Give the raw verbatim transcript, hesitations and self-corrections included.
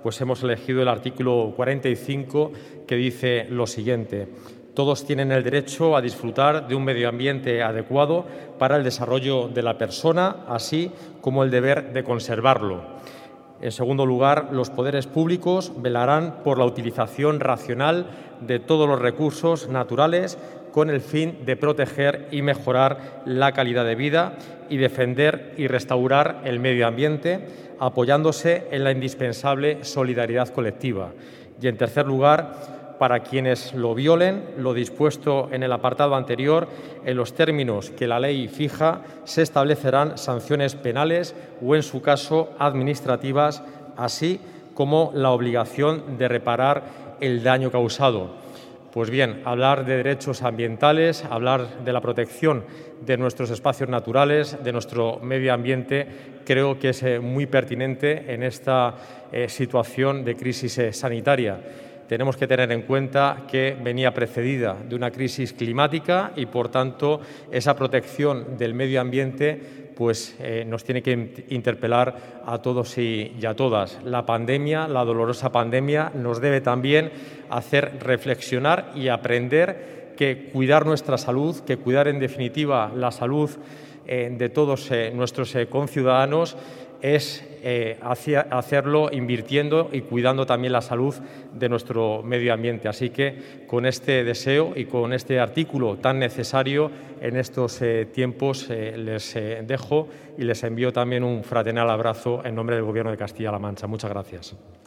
pues hemos elegido el artículo cuarenta y cinco, que dice lo siguiente: todos tienen el derecho a disfrutar de un medio ambiente adecuado para el desarrollo de la persona, así como el deber de conservarlo. En segundo lugar, los poderes públicos velarán por la utilización racional de todos los recursos naturales con el fin de proteger y mejorar la calidad de vida y defender y restaurar el medio ambiente, apoyándose en la indispensable solidaridad colectiva. Y, en tercer lugar, para quienes lo violen, lo dispuesto en el apartado anterior, en los términos que la ley fija, se establecerán sanciones penales o, en su caso, administrativas, así como la obligación de reparar el daño causado. Pues bien, hablar de derechos ambientales, hablar de la protección de nuestros espacios naturales, de nuestro medio ambiente, creo que es muy pertinente en esta eh, situación de crisis eh, sanitaria. Tenemos que tener en cuenta que venía precedida de una crisis climática y, por tanto, esa protección del medio ambiente pues, eh, nos tiene que interpelar a todos y, y a todas. La pandemia, la dolorosa pandemia, nos debe también hacer reflexionar y aprender que cuidar nuestra salud, que cuidar, en definitiva, la salud eh, de todos eh, nuestros eh, conciudadanos, es eh, hacerlo invirtiendo y cuidando también la salud de nuestro medio ambiente. Así que, con este deseo y con este artículo tan necesario en estos eh, tiempos, eh, les eh, dejo y les envío también un fraternal abrazo en nombre del Gobierno de Castilla-La Mancha. Muchas gracias.